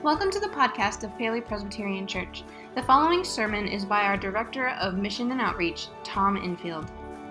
Welcome to the podcast of Paley Presbyterian Church. The following sermon is by our Director of Mission and Outreach, Tom Infield.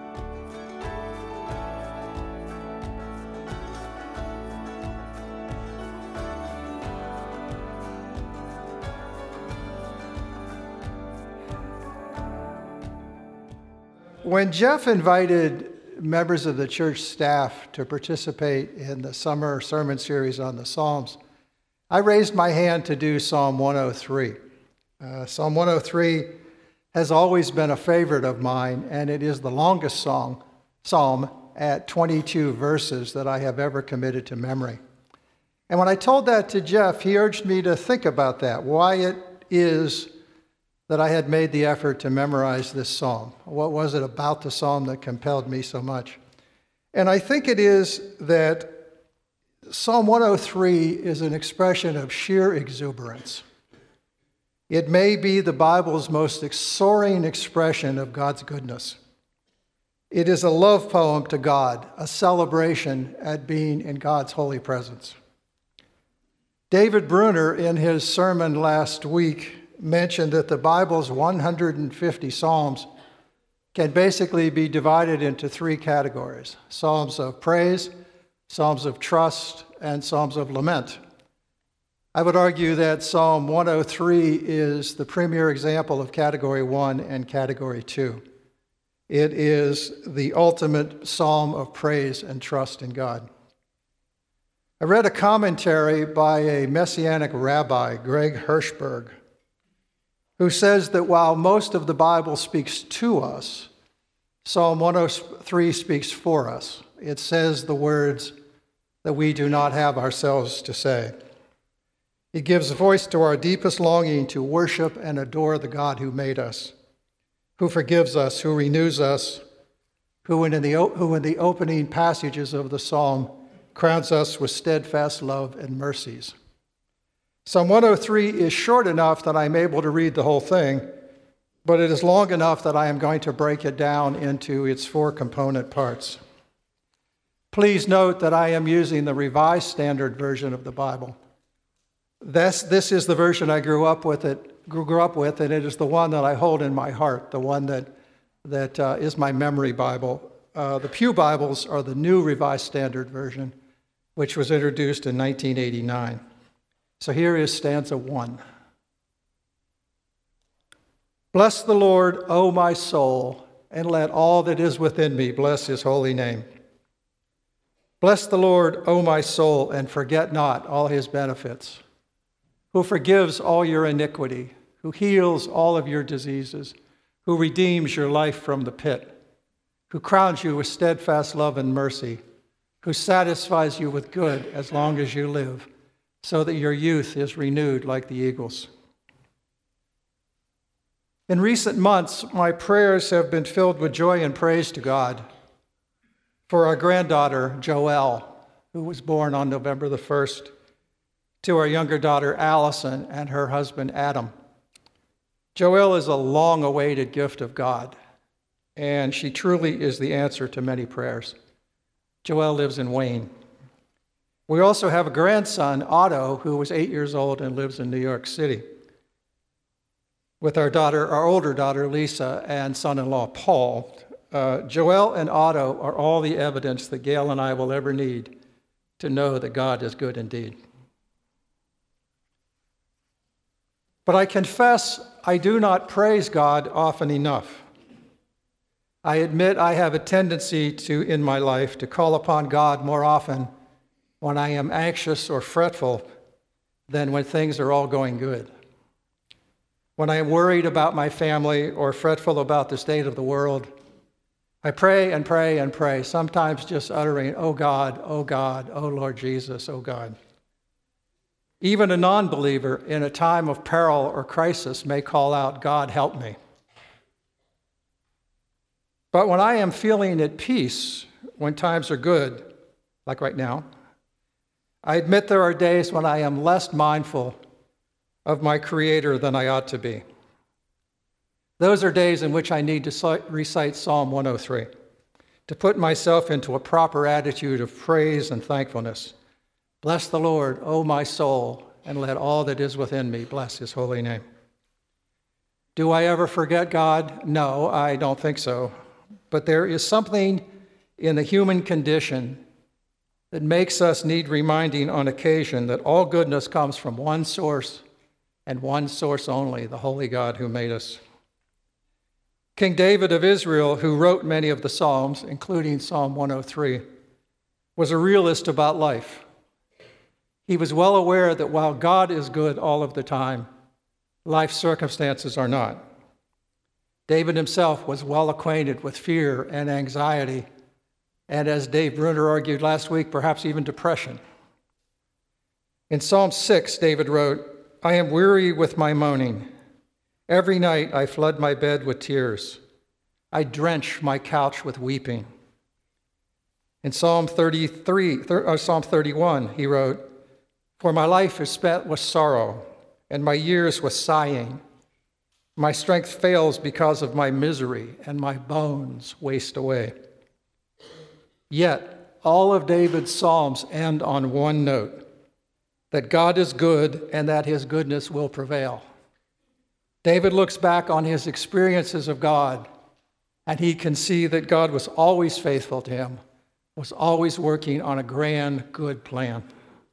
When Jeff invited members of the church staff to participate in the summer sermon series on the Psalms, I raised my hand to do Psalm 103. Psalm 103 has always been a favorite of mine, and it is the longest psalm at 22 verses that I have ever committed to memory. And when I told that to Jeff, he urged me to think about that, why it is that I had made the effort to memorize this psalm. What was it about the psalm that compelled me so much? And I think it is that Psalm 103 is an expression of sheer exuberance. It may be the Bible's most soaring expression of God's goodness. It is a love poem to God, a celebration at being in God's holy presence. David Bruner, in his sermon last week, mentioned that the Bible's 150 Psalms can basically be divided into three categories: Psalms of praise, Psalms of trust, and Psalms of lament. I would argue that Psalm 103 is the premier example of Category 1 and Category 2. It is the ultimate psalm of praise and trust in God. I read a commentary by a Messianic rabbi, Greg Hirschberg, who says that while most of the Bible speaks to us, Psalm 103 speaks for us. It says the words that we do not have ourselves to say. It gives voice to our deepest longing to worship and adore the God who made us, who forgives us, who renews us, who in the opening passages of the psalm crowns us with steadfast love and mercies. Psalm 103 is short enough that I'm able to read the whole thing, but it is long enough that I am going to break it down into its four component parts. Please note that I am using the Revised Standard Version of the Bible. This is the version I grew up with, and it is the one that I hold in my heart, the one that is my memory Bible. The Pew Bibles are the New Revised Standard Version, which was introduced in 1989. So here is stanza 1. Bless the Lord, O my soul, and let all that is within me bless his holy name. Bless the Lord, O my soul, and forget not all his benefits, who forgives all your iniquity, who heals all of your diseases, who redeems your life from the pit, who crowns you with steadfast love and mercy, who satisfies you with good as long as you live, so that your youth is renewed like the eagles. In recent months, my prayers have been filled with joy and praise to God for our granddaughter, Joelle, who was born on November the 1st, to our younger daughter, Allison, and her husband, Adam. Joelle is a long-awaited gift of God, and she truly is the answer to many prayers. Joelle lives in Wayne. We also have a grandson, Otto, who was 8 years old and lives in New York City, with our older daughter, Lisa, and son-in-law, Paul. Joelle and Otto are all the evidence that Gail and I will ever need to know that God is good indeed. But I confess I do not praise God often enough. I admit I have a tendency in my life to call upon God more often when I am anxious or fretful than when things are all going good. When I am worried about my family or fretful about the state of the world, I pray and pray and pray, sometimes just uttering, oh God, oh Lord Jesus, oh God. Even a non-believer in a time of peril or crisis may call out, God, help me. But when I am feeling at peace, when times are good, like right now, I admit there are days when I am less mindful of my Creator than I ought to be. Those are days in which I need to recite Psalm 103, to put myself into a proper attitude of praise and thankfulness. Bless the Lord, O my soul, and let all that is within me bless his holy name. Do I ever forget God? No, I don't think so. But there is something in the human condition that makes us need reminding on occasion that all goodness comes from one source and one source only, the holy God who made us. King David of Israel, who wrote many of the Psalms, including Psalm 103, was a realist about life. He was well aware that while God is good all of the time, life circumstances are not. David himself was well acquainted with fear and anxiety, and as Dave Bruner argued last week, perhaps even depression. In Psalm 6, David wrote, "I am weary with my moaning. Every night I flood my bed with tears. I drench my couch with weeping." In Psalm 31, he wrote, "For my life is spent with sorrow, and my years with sighing. My strength fails because of my misery, and my bones waste away." Yet, all of David's Psalms end on one note, that God is good and that his goodness will prevail. David looks back on his experiences of God, and he can see that God was always faithful to him, was always working on a grand, good plan.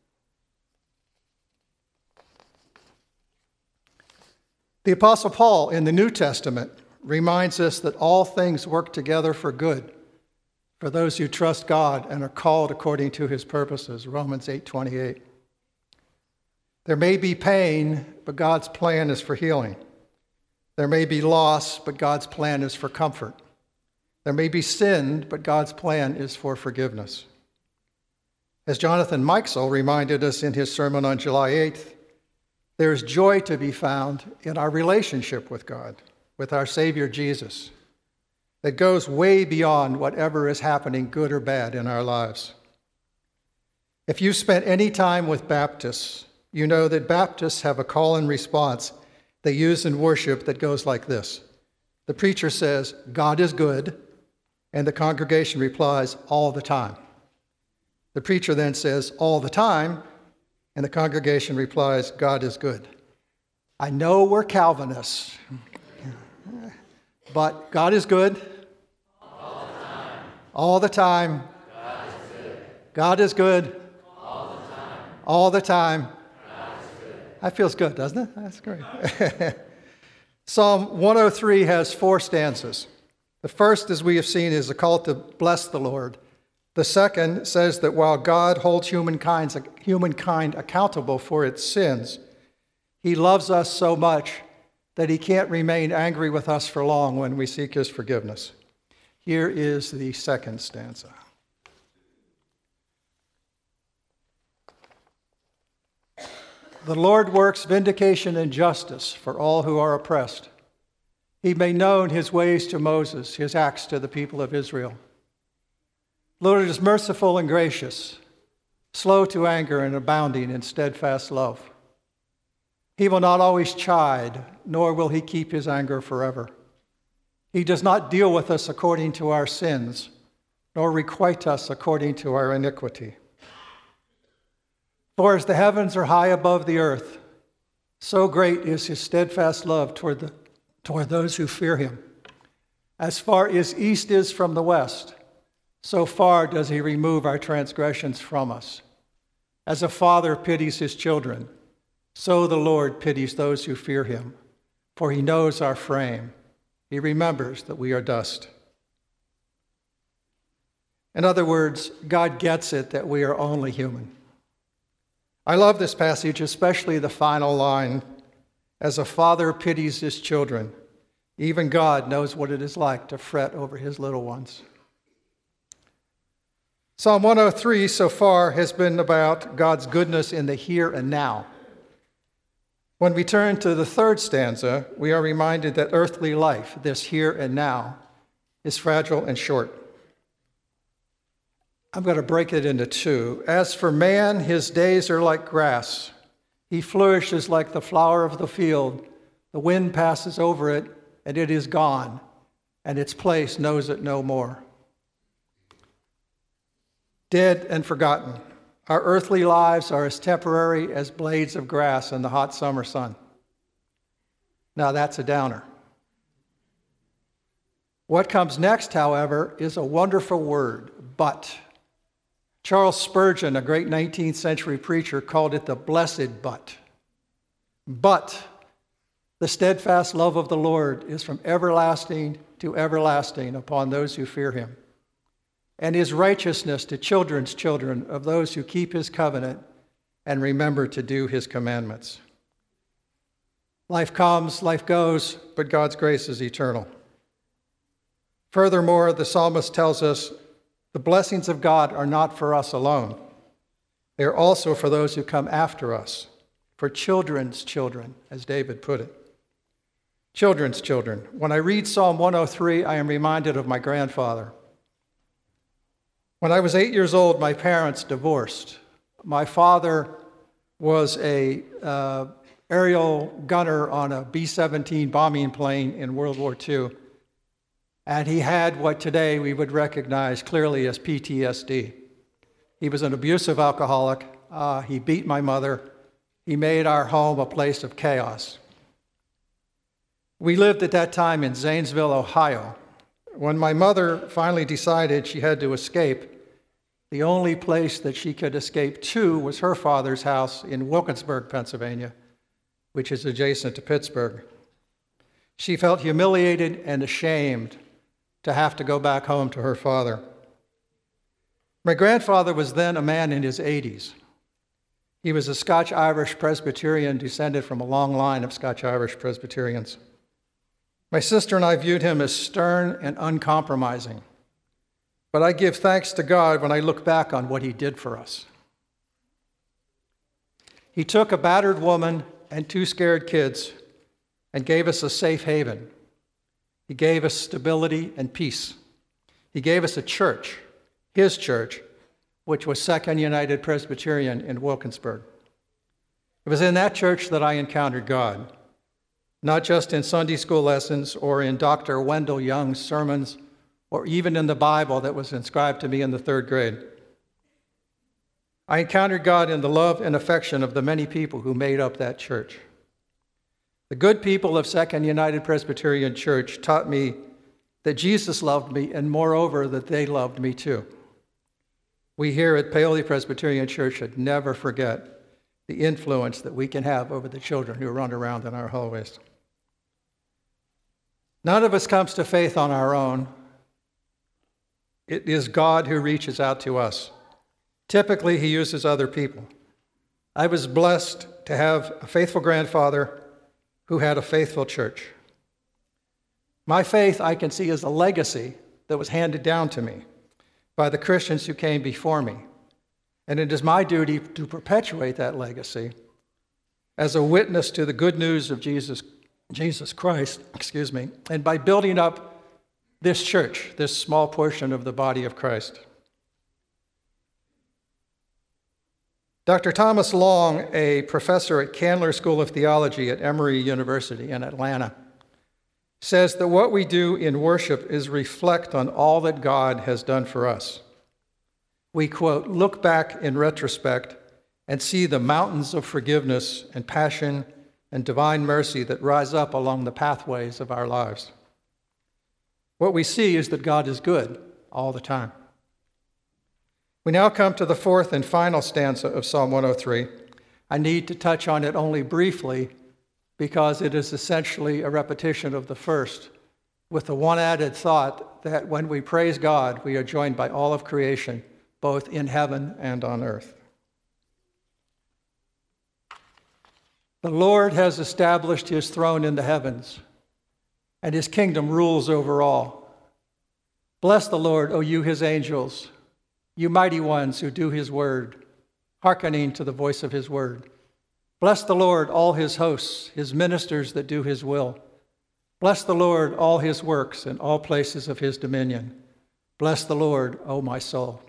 The Apostle Paul in the New Testament reminds us that all things work together for good for those who trust God and are called according to his purposes, Romans 8:28. There may be pain, but God's plan is for healing. There may be loss, but God's plan is for comfort. There may be sin, but God's plan is for forgiveness. As Jonathan Meixel reminded us in his sermon on July 8th, there is joy to be found in our relationship with God, with our Savior Jesus, that goes way beyond whatever is happening, good or bad, in our lives. If you've spent any time with Baptists, you know that Baptists have a call and response they use in worship that goes like this. The preacher says, "God is good," and the congregation replies, "All the time." The preacher then says, "All the time," and the congregation replies, "God is good." I know we're Calvinists, but God is good. All the time. All the time. God is good. God is good. All the time. All the time. God is good. That feels good, doesn't it? That's great. Psalm 103 has 4 stanzas. The first, as we have seen, is a call to bless the Lord. The second says that while God holds humankind accountable for its sins, he loves us so much that he can't remain angry with us for long when we seek his forgiveness. Here is the second stanza. The Lord works vindication and justice for all who are oppressed. He made known his ways to Moses, his acts to the people of Israel. Lord is merciful and gracious, slow to anger and abounding in steadfast love. He will not always chide, nor will he keep his anger forever. He does not deal with us according to our sins, nor requite us according to our iniquity. For as the heavens are high above the earth, so great is his steadfast love toward those who fear him. As far as east is from the west, so far does he remove our transgressions from us. As a father pities his children, so the Lord pities those who fear him. For he knows our frame. He remembers that we are dust. In other words, God gets it that we are only human. I love this passage, especially the final line. As a father pities his children, even God knows what it is like to fret over his little ones. Psalm 103 so far has been about God's goodness in the here and now. When we turn to the third stanza, we are reminded that earthly life, this here and now, is fragile and short. I'm going to break it into 2. As for man, his days are like grass. He flourishes like the flower of the field. The wind passes over it, and it is gone, and its place knows it no more. Dead and forgotten, Our earthly lives are as temporary as blades of grass in the hot summer sun. Now that's a downer. What comes next, however, is a wonderful word, but. Charles Spurgeon, a great 19th century preacher, called it the blessed but. But the steadfast love of the Lord is from everlasting to everlasting upon those who fear him, and his righteousness to children's children of those who keep his covenant and remember to do his commandments. Life comes, life goes, but God's grace is eternal. Furthermore, the psalmist tells us the blessings of God are not for us alone. They are also for those who come after us, for children's children, as David put it. Children's children. When I read Psalm 103, I am reminded of my grandfather. When I was 8 years old, my parents divorced. My father was a aerial gunner on a B-17 bombing plane in World War II. And he had what today we would recognize clearly as PTSD. He was an abusive alcoholic. He beat my mother. He made our home a place of chaos. We lived at that time in Zanesville, Ohio. When my mother finally decided she had to escape, the only place that she could escape to was her father's house in Wilkinsburg, Pennsylvania, which is adjacent to Pittsburgh. She felt humiliated and ashamed to have to go back home to her father. My grandfather was then a man in his 80s. He was a Scotch-Irish Presbyterian descended from a long line of Scotch-Irish Presbyterians. My sister and I viewed him as stern and uncompromising, but I give thanks to God when I look back on what he did for us. He took a battered woman and 2 scared kids and gave us a safe haven. He gave us stability and peace. He gave us a church, his church, which was Second United Presbyterian in Wilkinsburg. It was in that church that I encountered God, not just in Sunday school lessons or in Dr. Wendell Young's sermons or even in the Bible that was inscribed to me in the 3rd grade. I encountered God in the love and affection of the many people who made up that church. The good people of Second United Presbyterian Church taught me that Jesus loved me and moreover that they loved me too. We here at Paoli Presbyterian Church should never forget the influence that we can have over the children who run around in our hallways. None of us comes to faith on our own. It is God who reaches out to us. Typically, he uses other people. I was blessed to have a faithful grandfather who had a faithful church. My faith, I can see, as a legacy that was handed down to me by the Christians who came before me. And it is my duty to perpetuate that legacy as a witness to the good news of Jesus Christ, and by building up this church, this small portion of the body of Christ. Dr. Thomas Long, a professor at Candler School of Theology at Emory University in Atlanta, says that what we do in worship is reflect on all that God has done for us. We, quote, look back in retrospect and see the mountains of forgiveness and passion and divine mercy that rise up along the pathways of our lives. What we see is that God is good all the time. We now come to the 4th and final stanza of Psalm 103. I need to touch on it only briefly because it is essentially a repetition of the first, with the one added thought that when we praise God, we are joined by all of creation, both in heaven and on earth. The Lord has established his throne in the heavens, and his kingdom rules over all. Bless the Lord, O you his angels, you mighty ones who do his word, hearkening to the voice of his word. Bless the Lord, all his hosts, his ministers that do his will. Bless the Lord, all his works, in all places of his dominion. Bless the Lord, O my soul.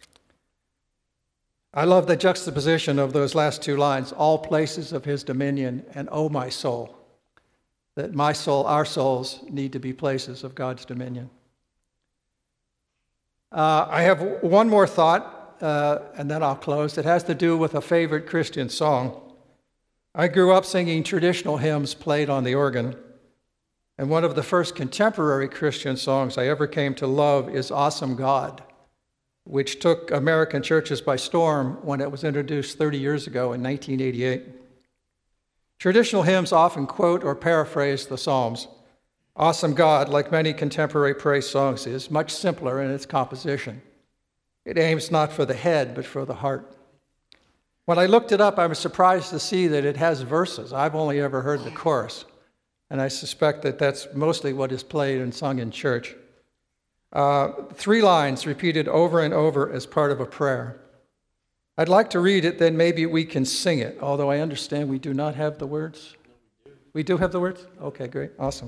I love the juxtaposition of those last 2 lines, all places of his dominion, and O my soul. That my soul, our souls, need to be places of God's dominion. I have one more thought. and then I'll close. It has to do with a favorite Christian song. I grew up singing traditional hymns played on the organ, and one of the first contemporary Christian songs I ever came to love is Awesome God, which took American churches by storm when it was introduced 30 years ago in 1988. Traditional hymns often quote or paraphrase the Psalms. Awesome God, like many contemporary praise songs, is much simpler in its composition. It aims not for the head, but for the heart. When I looked it up, I was surprised to see that it has verses. I've only ever heard the chorus, and I suspect that that's mostly what is played and sung in church. 3 lines repeated over and over as part of a prayer. I'd like to read it, then maybe we can sing it, although I understand we do not have the words. We do have the words? Okay, great, awesome.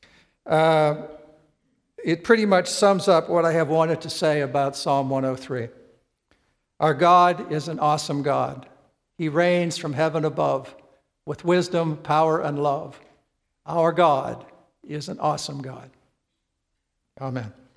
It pretty much sums up what I have wanted to say about Psalm 103. Our God is an awesome God. He reigns from heaven above with wisdom, power, and love. Our God is an awesome God. Amen.